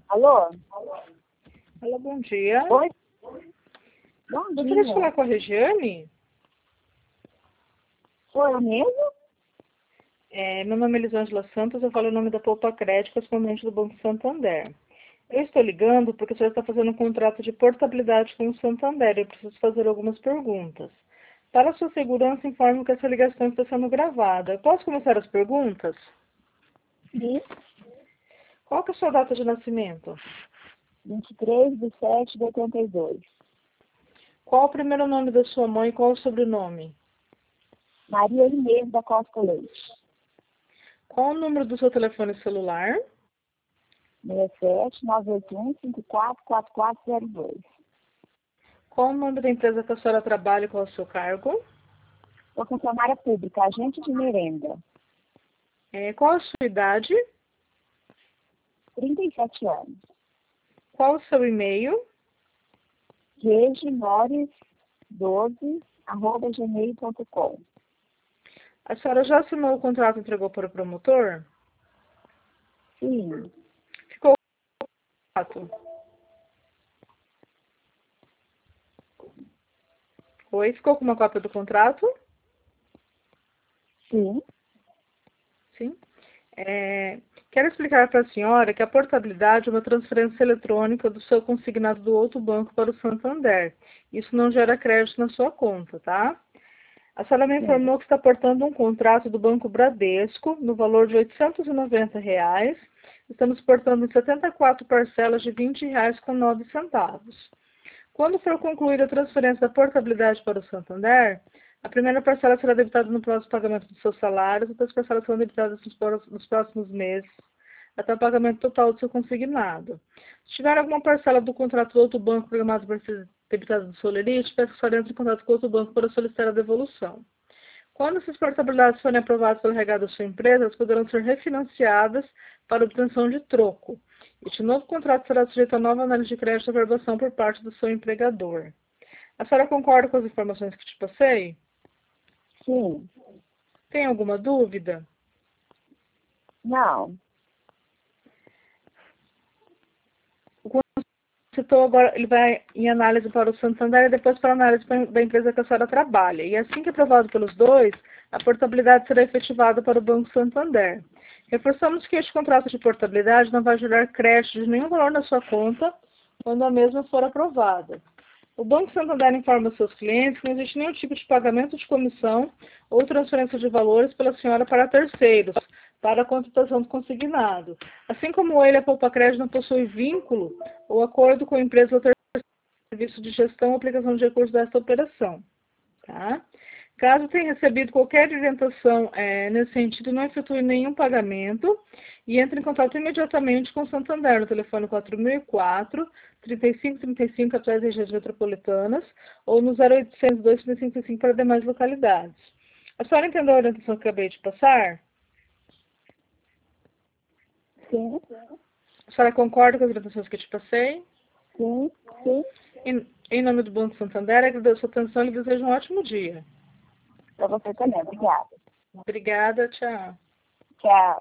Alô? Alô, bom dia. Oi? Bom Gostaria de dia. falar com a Regiane? Sou eu mesmo? Meu nome é Elisângela Santos, eu falo em nome da Poupa Crédito, correspondente do Banco Santander. Eu estou ligando porque o senhor está fazendo um contrato de portabilidade com o Santander. Eu preciso fazer algumas perguntas. Para a sua segurança, informo que essa ligação está sendo gravada. Eu posso começar as perguntas? Sim. Qual que é a sua data de nascimento? 23/7/82. Qual o primeiro nome da sua mãe e qual o sobrenome? Maria Inês da Costa Leite. Qual o número do seu telefone celular? 67-981-544402. Qual o nome da empresa que a senhora trabalha e qual é o seu cargo? Sou funcionária pública, agente de merenda. Qual a sua idade? 37 anos. Qual o seu e-mail? regimores12@gmail.com. A senhora já assinou o contrato e entregou para o promotor? Sim. Ficou o contrato? Oi, ficou com uma cópia do contrato? Sim. Sim. Quero explicar para a senhora que a portabilidade é uma transferência eletrônica do seu consignado do outro banco para o Santander. Isso não gera crédito na sua conta, tá? A senhora me Sim. informou que está portando um contrato do Banco Bradesco no valor de R$ 890. Estamos portando em 74 parcelas de R$ 20,09. Quando for concluída a transferência da portabilidade para o Santander, a primeira parcela será debitada no próximo pagamento dos seus salários, outras parcelas serão debitadas nos próximos meses, até o pagamento total do seu consignado. Se tiver alguma parcela do contrato do outro banco programado para ser debitada do seu lerite, peço que a senhora entre em contato com outro banco para solicitar a devolução. Quando essas portabilidades forem aprovadas pelo RH da sua empresa, elas poderão ser refinanciadas para obtenção de troco. Este novo contrato será sujeito a nova análise de crédito e aprovação por parte do seu empregador. A senhora concorda com as informações que te passei? Sim. Tem alguma dúvida? Não. O citou agora, ele vai em análise para o Santander e depois para a análise da empresa que a senhora trabalha. E assim que aprovado pelos dois, a portabilidade será efetivada para o Banco Santander. Reforçamos que este contrato de portabilidade não vai gerar crédito de nenhum valor na sua conta quando a mesma for aprovada. O Banco Santander informa seus clientes que não existe nenhum tipo de pagamento de comissão ou transferência de valores pela senhora para terceiros, para a contratação do consignado. Assim como ele, a Poupa Crédito não possui vínculo ou acordo com a empresa ou terceiro serviço de gestão ou aplicação de recursos desta operação. Tá? Caso tenha recebido qualquer orientação nesse sentido, não efetue nenhum pagamento e entre em contato imediatamente com o Santander no telefone 4004-3535 atrás das regiões metropolitanas ou no 0800 235 para demais localidades. A senhora entendeu a orientação que acabei de passar? Sim. A senhora concorda com as orientações que eu te passei? Sim. Sim. Em nome do Banco Santander, agradeço a sua atenção e desejo um ótimo dia. Para você também. Obrigada. Obrigada, tchau. Tchau.